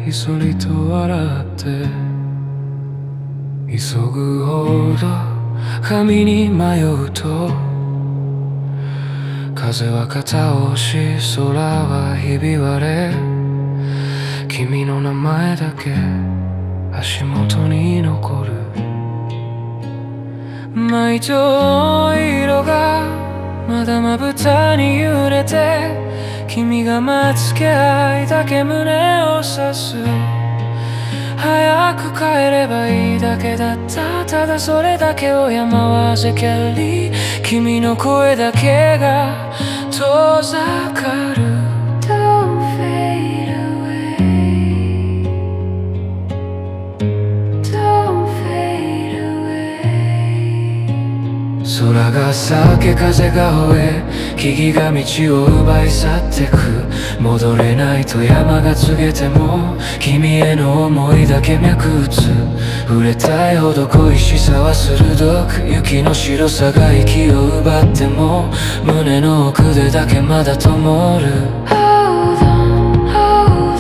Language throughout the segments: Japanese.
ひそりと笑って急ぐほど髪に迷うと風は肩を押し空はひび割れ君の名前だけ足元に残る毎朝色がまだまぶたに揺れて君が待つ気配だけ胸を刺す早く帰ればいいだけだったただそれだけを山は預けり君の声だけが遠ざかる Don't fade away Don't fade away 空が裂け風が吠え木々が道を奪い去ってく戻れないと山が告げても君への思いだけ脈打つ触れたいほど恋しさは鋭く雪の白さが息を奪っても胸の奥でだけまだ灯る Hold on, hold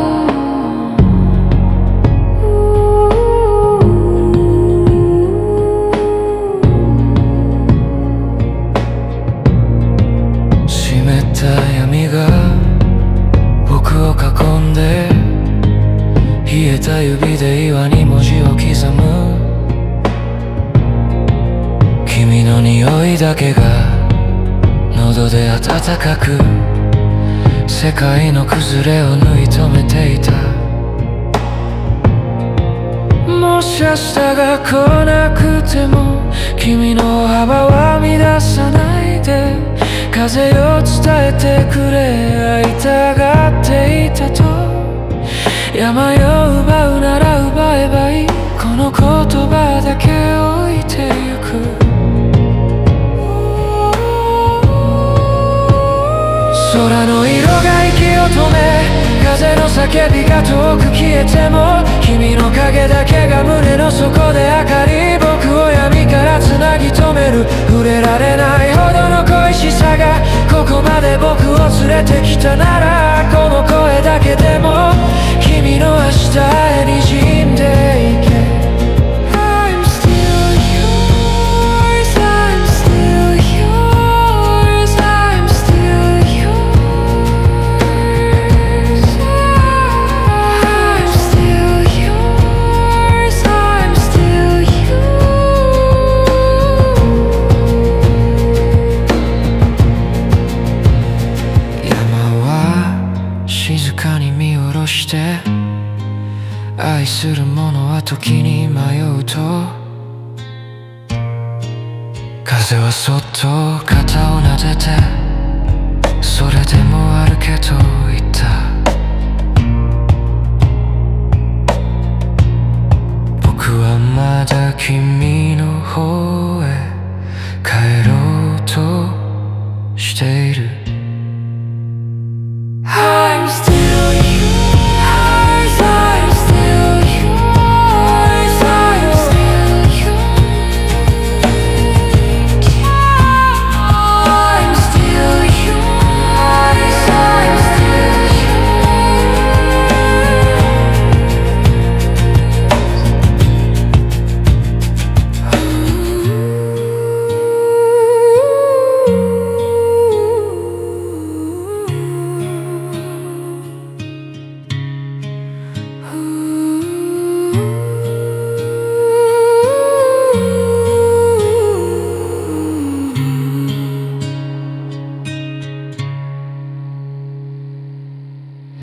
on 湿った闇が僕を囲んで冷えた指で岩に文字を刻む君の匂いだけが喉で温かく世界の崩れを縫い止めていたもし明日が来なくても君の幅は乱さないで風よ伝えてくれ会いたがっていたと山よ奪うなら奪えばいいこの言葉だけ置いてゆく空の色が息を止め風の叫びが遠く消えても君の影だけが胸の底で明かり僕を闇からつなぎ止める触れられないほどの恋しさがここまで僕を連れてきたならこの声だけでも君の明日へ滲んでいけ I'm still yours I'm still yours I'm still yours I'm still yours I'm still yours 山は静かに見下ろして愛する者は時に迷うと風はそっと肩を撫でてそれでも歩けと言った僕はまだ君